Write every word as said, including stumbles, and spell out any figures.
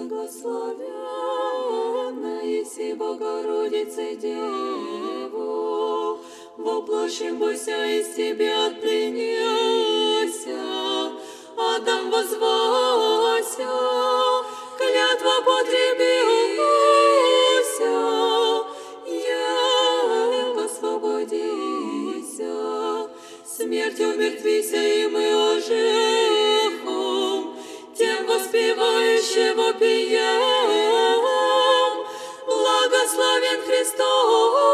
Благословенна Иси, Богородице Деву, воплощим бойся из Тебя принеся, Адам возвася, клятва потребилася, Ева освободися, смерть умертвися, и мы ожихом, тем воспевающего пием, благословен Христос.